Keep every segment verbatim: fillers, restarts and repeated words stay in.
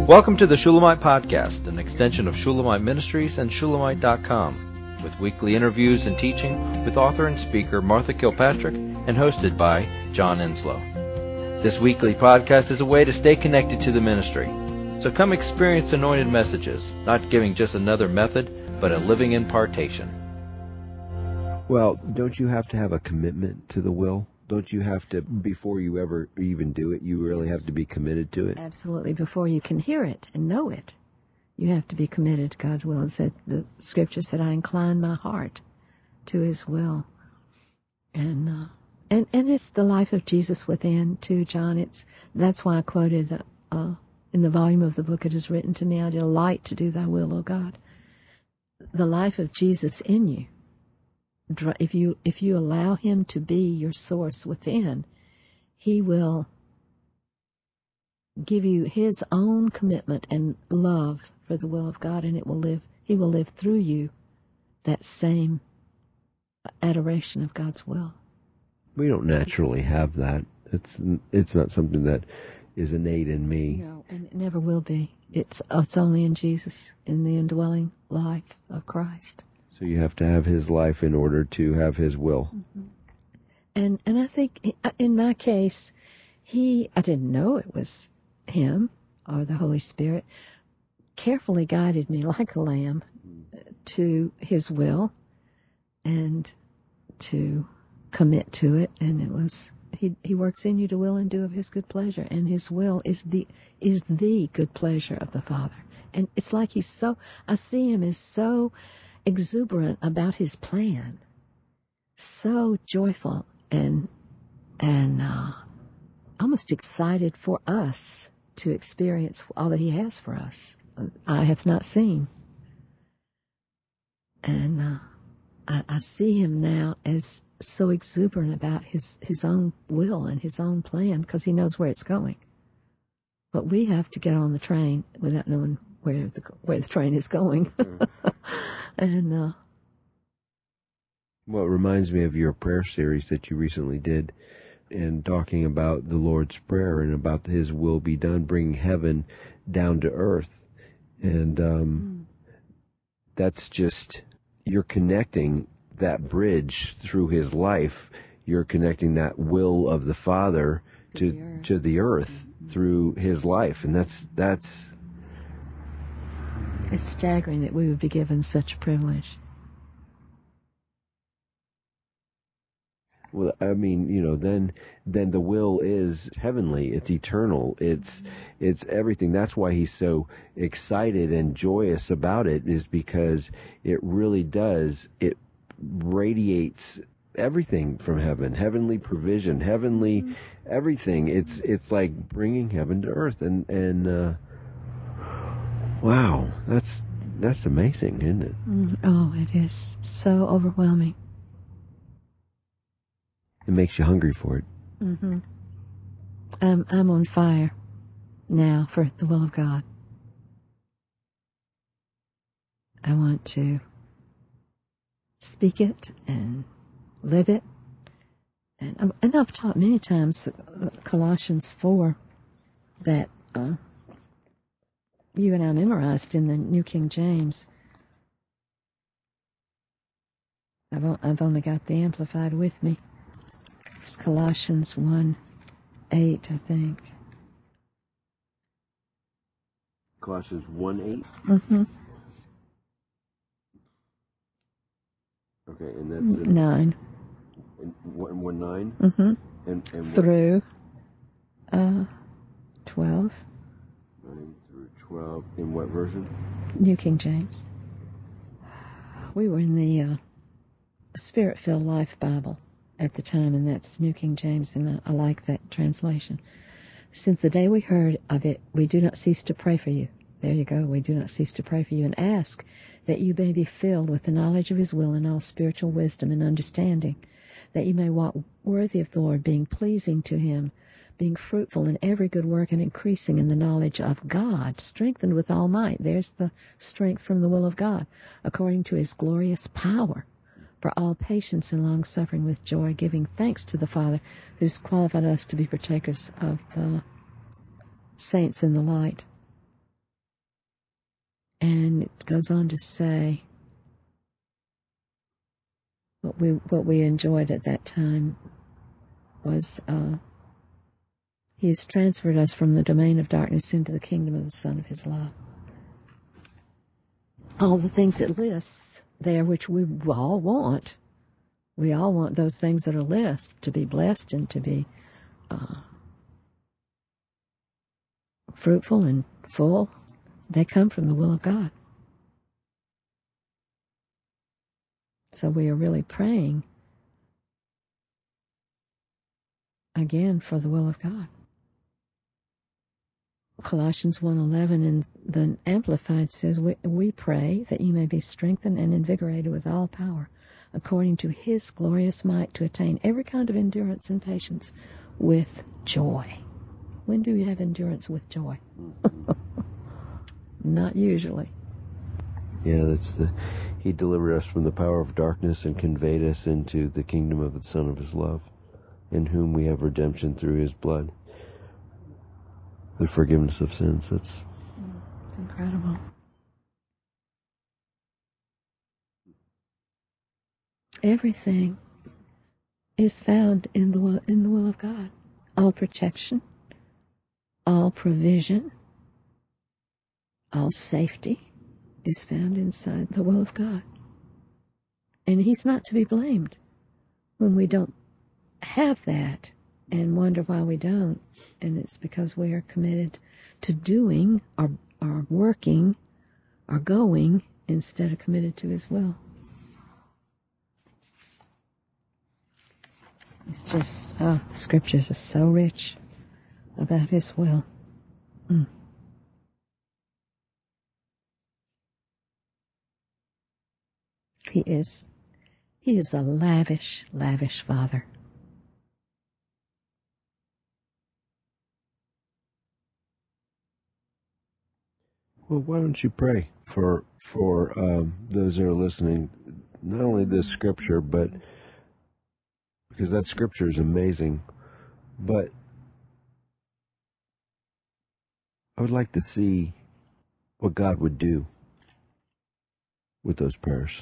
Welcome to the Shulamite Podcast, an extension of Shulamite Ministries and Shulamite dot com, with weekly interviews and teaching with author and speaker Martha Kilpatrick and hosted by John Enslow. This weekly podcast is a way to stay connected to the ministry. So come experience anointed messages, not giving just another method, but a living impartation. Well, don't you have to have a commitment to the will? Don't you have to, before you ever even do it, you really Yes. have to be committed to it? Absolutely. Before you can hear it and know it, you have to be committed to God's will. It said, the scripture said, I incline my heart to his will. And, uh, and, and it's the life of Jesus within, too, John. It's, that's why I quoted, uh, in the volume of the book, it is written to me, I delight to do thy will, O God. The life of Jesus in you. If you, if you allow him to be your source within, he will give you his own commitment and love for the will of God, and it will live, he will live through you that same adoration of God's will. We don't naturally have that. It's it's not something that is innate in me. No, and it never will be. It's it's only in Jesus, in the indwelling life of Christ. So you have to have his life in order to have his will. Mm-hmm. And and I think in my case, he, I didn't know it was him or the Holy Spirit, carefully guided me like a lamb to his will and to commit to it. And it was, he he works in you to will and do of his good pleasure. And his will is the is the good pleasure of the Father. And it's like he's so, I see him as so exuberant about his plan, so joyful and and uh, almost excited for us to experience all that he has for us. I have not seen, and uh, I, I see him now as so exuberant about his his own will and his own plan because he knows where it's going. But we have to get on the train without knowing where the where the train is going. And uh, well, it reminds me of your prayer series that you recently did, and talking about the Lord's Prayer and about his will be done, bringing heaven down to earth. And um, mm. that's just, you're connecting that bridge through his life. You're connecting that will of the Father to to the earth, to the earth mm-hmm. through his life. And that's that's it's staggering that we would be given such a privilege. Well, I mean, you know, then then the will is heavenly. It's eternal. It's mm-hmm. it's everything. That's why he's so excited and joyous about it, is because it really does. It radiates everything from heaven, heavenly provision, heavenly mm-hmm. everything. It's it's like bringing heaven to earth, and and. Uh, Wow, that's that's amazing, isn't it? Mm, oh, it is so overwhelming. It makes you hungry for it. Mm-hmm. I'm I'm on fire now for the will of God. I want to speak it and live it, and and I've taught many times Colossians four that. Uh, You and I memorized in the New King James. I've, I've only got the Amplified with me. It's Colossians one eight, I think. Colossians one eight? Mm-hmm. Okay, and that's... In, nine. In, one, one nine? Mm-hmm. And, and through uh, twelve. nine through twelve. In what version? New King James. We were in the uh, Spirit-Filled Life Bible at the time, and that's New King James, and I, I like that translation. Since the day we heard of it, we do not cease to pray for you. There you go. We do not cease to pray for you and ask that you may be filled with the knowledge of his will and all spiritual wisdom and understanding, that you may walk worthy of the Lord, being pleasing to him, being fruitful in every good work and increasing in the knowledge of God, strengthened with all might. There's the strength from the will of God, according to his glorious power, for all patience and long-suffering with joy, giving thanks to the Father who's qualified us to be partakers of the saints in the light. And it goes on to say what we what we enjoyed at that time was uh, He has transferred us from the domain of darkness into the kingdom of the Son of His love. All the things it lists there, which we all want. We all want those things that are listed, to be blessed and to be uh, fruitful and full. They come from the will of God. So we are really praying, again, for the will of God. Colossians one eleven in the Amplified says, we, we pray that you may be strengthened and invigorated with all power, according to His glorious might, to attain every kind of endurance and patience with joy. When do you have endurance with joy? Not usually. Yeah, that's the. He delivered us from the power of darkness and conveyed us into the kingdom of the Son of His love, in whom we have redemption through His blood, the forgiveness of sins. That's It's incredible. Everything is found in the will, in the will of God. All protection, all provision, all safety is found inside the will of God. And He's not to be blamed when we don't have that and wonder why we don't. And it's because we are committed to doing or, or working or going instead of committed to His will. It's just, oh, the scriptures are so rich about His will. Mm. He is, He is a lavish, lavish Father. Well, why don't you pray for for um, those that are listening? Not only this scripture, but because that scripture is amazing, but I would like to see what God would do with those prayers.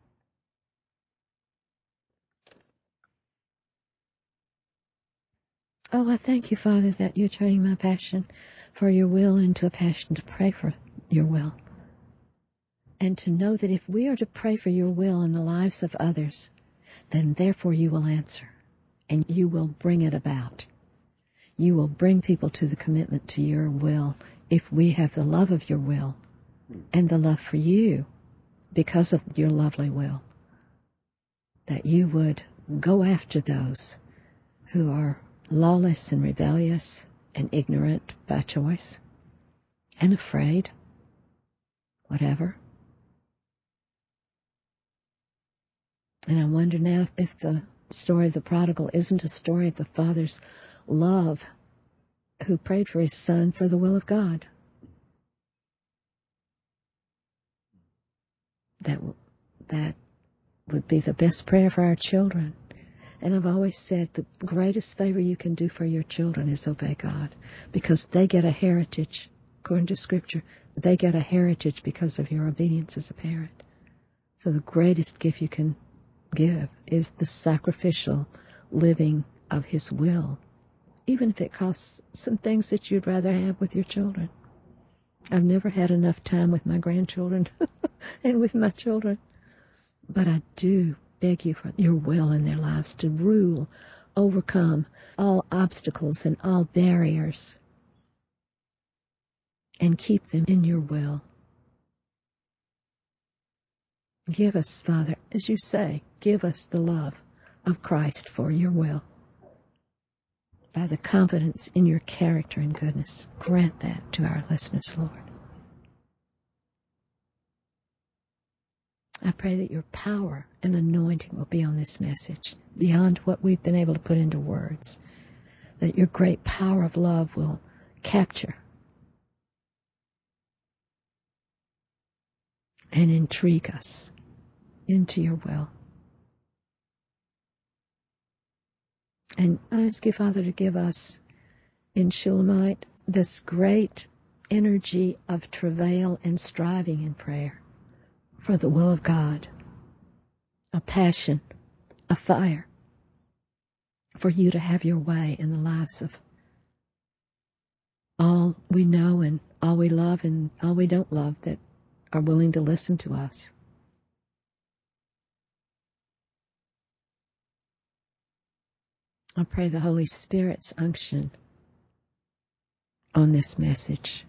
Oh, I thank you, Father, that you're turning my passion for your will into a passion to pray for your will. And to know that if we are to pray for your will in the lives of others, then therefore you will answer and you will bring it about. You will bring people to the commitment to your will if we have the love of your will and the love for you because of your lovely will. That you would go after those who are lawless and rebellious and ignorant by choice and afraid, whatever. And I wonder now if the story of the prodigal isn't a story of the father's love who prayed for his son for the will of God. That, that would be the best prayer for our children. And I've always said the greatest favor you can do for your children is obey God, because they get a heritage, according to Scripture. They get a heritage because of your obedience as a parent. So the greatest gift you can give is the sacrificial living of His will, even if it costs some things that you'd rather have with your children. I've never had enough time with my grandchildren and with my children, but I do beg you for your will in their lives to rule, overcome all obstacles and all barriers, and keep them in your will. Give us, Father, as you say, give us the love of Christ for your will. By the confidence in your character and goodness, grant that to our listeners, Lord. I pray that your power and anointing will be on this message, beyond what we've been able to put into words. That your great power of love will capture and intrigue us into your will. And I ask you, Father, to give us in Shulamite this great energy of travail and striving in prayer for the will of God, a passion, a fire for you to have your way in the lives of all we know and all we love and all we don't love that are willing to listen to us. I pray the Holy Spirit's unction on this message,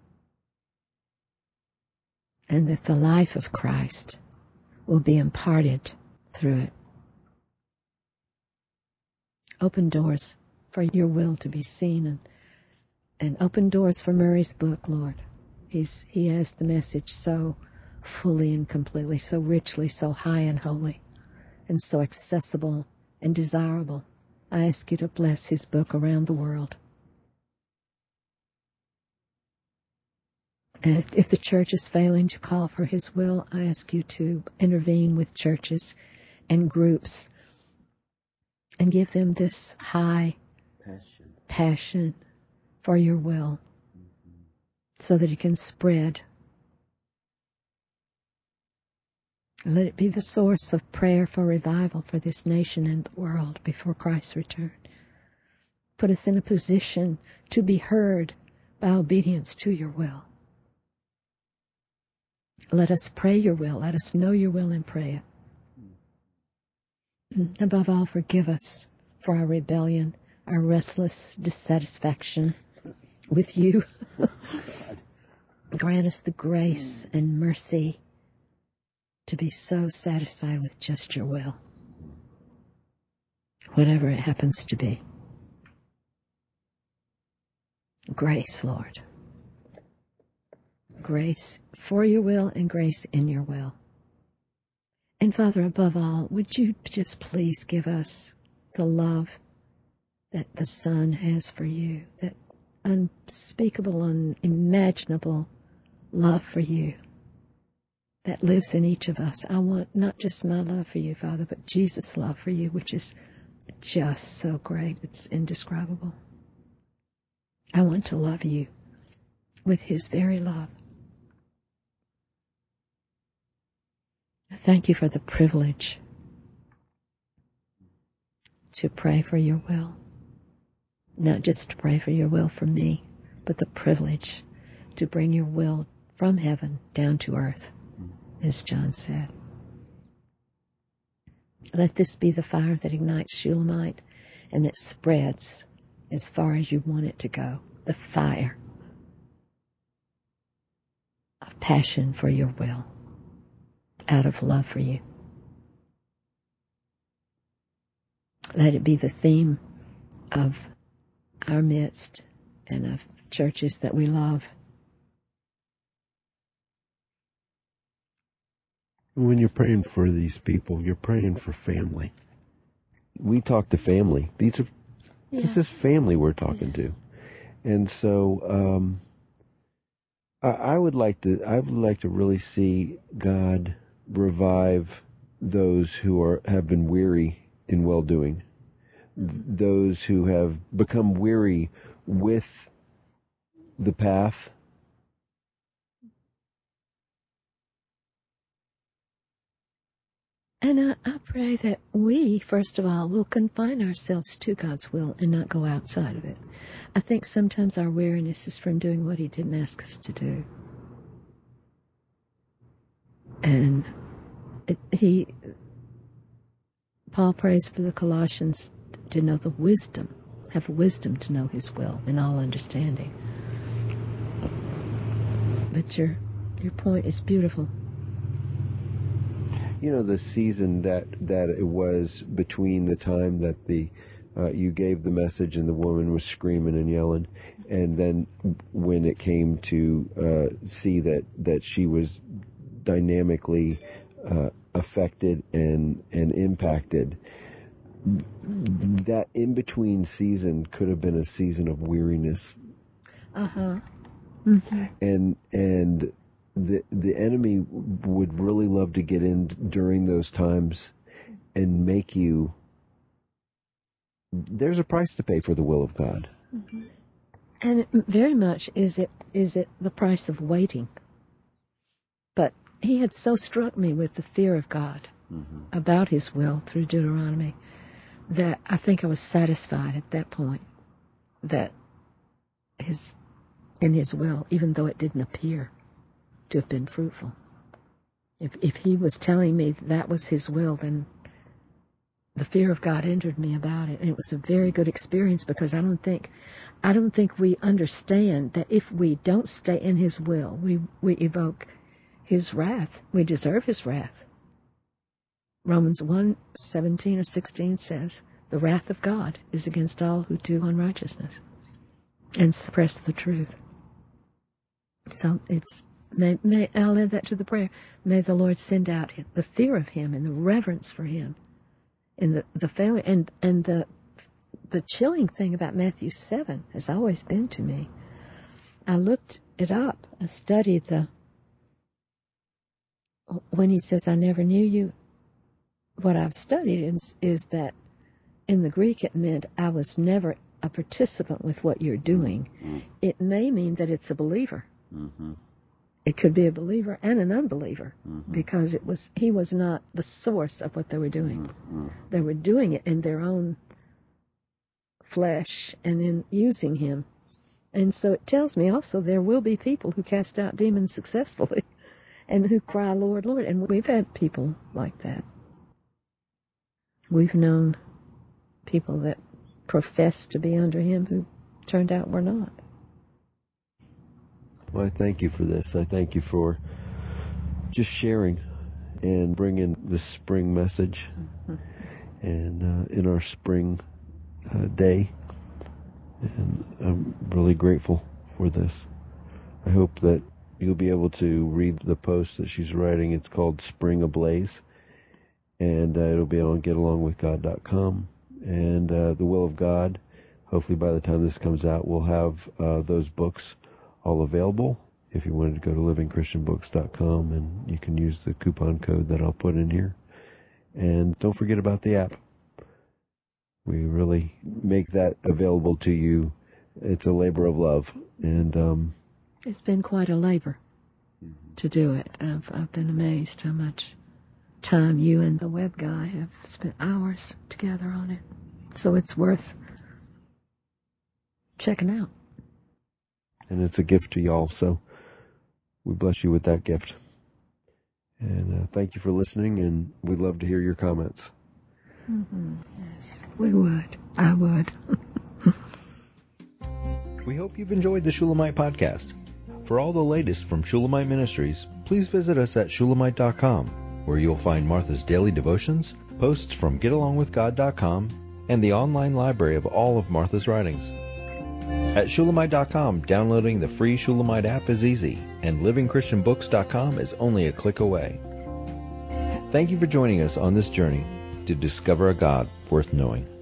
and that the life of Christ will be imparted through it. Open doors for your will to be seen, and, and open doors for Murray's book, Lord. He's, he has the message so fully and completely, so richly, so high and holy, and so accessible and desirable. I ask you to bless his book around the world. And if the church is failing to call for his will, I ask you to intervene with churches and groups and give them this high passion, passion for your will, mm-hmm. so that it can spread. Let it be the source of prayer for revival for this nation and the world before Christ's return. Put us in a position to be heard by obedience to your will. Let us pray your will. Let us know your will and pray it. Above all, forgive us for our rebellion, our restless dissatisfaction with you. Grant us the grace and mercy to be so satisfied with just your will, whatever it happens to be. Grace, Lord. Grace for your will and grace in your will. And Father, above all, would you just please give us the love that the Son has for you, that unspeakable, unimaginable love for you that lives in each of us. I want not just my love for you, Father, but Jesus' love for you, which is just so great. It's indescribable. I want to love you with his very love. Thank you for the privilege to pray for your will. Not just to pray for your will for me, but the privilege to bring your will from heaven down to earth, as John said. Let this be the fire that ignites Shulamite and that spreads as far as you want it to go. The fire of passion for your will, out of love for you. Let it be the theme of our midst and of churches that we love. When you're praying for these people, you're praying for family. We talk to family. These are, yeah. This is family we're talking yeah. to. And so, um, I, I would like to, I would like to really see God revive those who are, have been weary in well-doing. Those who have become weary with the path. And I, I pray that we, first of all, will confine ourselves to God's will and not go outside of it. I think sometimes our weariness is from doing what he didn't ask us to do. And it, he, Paul prays for the Colossians to know the wisdom, have wisdom to know his will in all understanding. But your your point is beautiful. You know, the season that, that it was between the time that the uh, you gave the message and the woman was screaming and yelling, and then when it came to uh, see that, that she was dynamically uh, affected and, and impacted, that in-between season could have been a season of weariness. Uh-huh. Mm-hmm. And and the the enemy would really love to get in during those times and make you. There's a price to pay for the will of God. Mm-hmm. And it very much is it is it the price of waiting. But he had so struck me with the fear of God mm-hmm. about his will through Deuteronomy that I think I was satisfied at that point that his in his will, even though it didn't appear to have been fruitful. If if he was telling me that was his will, then the fear of God entered me about it, and it was a very good experience because I don't think, I don't think we understand that if we don't stay in His will, we we evoke His wrath. We deserve His wrath. Romans one seventeen or sixteen says, "The wrath of God is against all who do unrighteousness and suppress the truth." So it's may, may I'll add that to the prayer. May the Lord send out the fear of Him and the reverence for Him. And the, the failure and, and the the chilling thing about Matthew seven has always been to me. I looked it up. I studied the when he says, "I never knew you." What I've studied is, is that in the Greek it meant I was never a participant with what you're doing. Mm-hmm. It may mean that it's a believer. Mm-hmm. It could be a believer and an unbeliever mm-hmm. because it was he was not the source of what they were doing. Mm-hmm. They were doing it in their own flesh and in using him. And so it tells me also there will be people who cast out demons successfully and who cry, "Lord, Lord." And we've had people like that. We've known people that professed to be under him who turned out were not. Well, I thank you for this. I thank you for just sharing and bringing this spring message mm-hmm. and uh, in our spring uh, day. And I'm really grateful for this. I hope that you'll be able to read the post that she's writing. It's called Spring Ablaze, and uh, it'll be on get along with god dot com. And uh, The Will of God, hopefully by the time this comes out, we'll have uh, those books all available. If you wanted to go to living christian books dot com, and you can use the coupon code that I'll put in here. And don't forget about the app. We really make that available to you. It's a labor of love. And um, it's been quite a labor to do it. I've, I've been amazed how much time you and the web guy have spent hours together on it. So it's worth checking out. And it's a gift to y'all, so we bless you with that gift. And uh, thank you for listening, and we'd love to hear your comments. Mm-hmm. Yes, we would. I would. We hope you've enjoyed the Shulamite podcast. For all the latest from Shulamite Ministries, please visit us at shulamite dot com, where you'll find Martha's daily devotions, posts from get along with god dot com, and the online library of all of Martha's writings. At shulamite dot com, downloading the free Shulamite app is easy, and living christian books dot com is only a click away. Thank you for joining us on this journey to discover a God worth knowing.